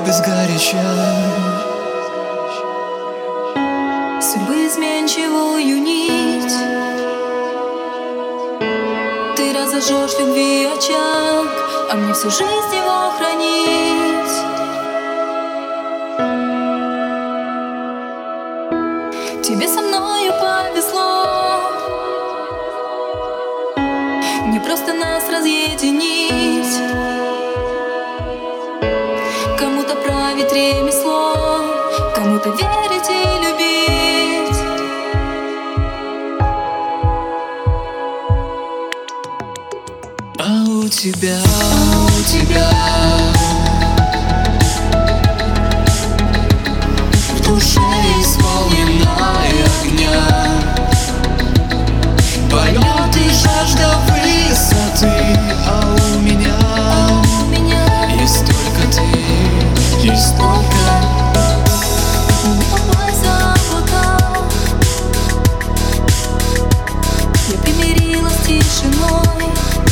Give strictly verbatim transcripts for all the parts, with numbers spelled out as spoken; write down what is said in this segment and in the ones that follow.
без горяча. Судьбы изменчивую нить ты разожжешь любви очаг, а мне всю жизнь его хранить. Тебе со мною повезло, не просто нас разъединить. Кому-то править ремесло, кому-то верить и любить. А у тебя, а у тебя в душе исполненная огня, полет и жажда высоты. А у меня, А у меня есть только ты, есть только. не попай за облака. Я примирилась с тишиной.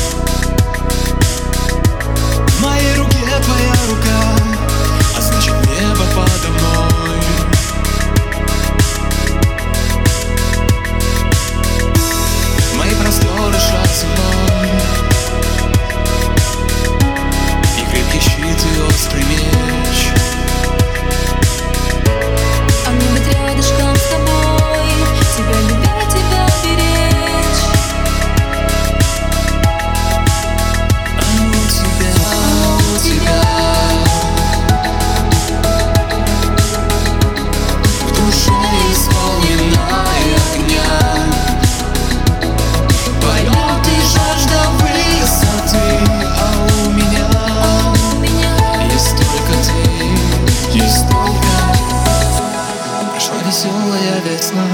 В моей руке твоя рука, а значит небо подо мной. Мои просторы шаг за мной, и крепкий щит и острый меч. А мне быть рядышком с тобой, тебя любить, тебя беречь. А у тебя, а у тебя в душе исполненная огня, полет и жажда высоты. А у меня, А у меня есть только ты, есть только. Прошла веселая весна,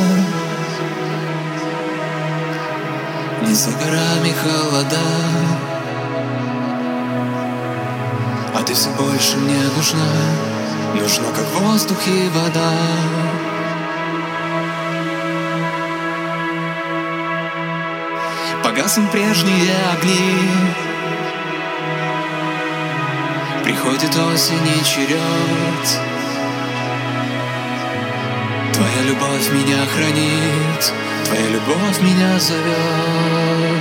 не за горами холода, а ты все больше мне нужна, нужна как воздух и вода. Погаснут прежние огни, приходит осень и черед. Твоя любовь меня хранит, твоя любовь меня зовет.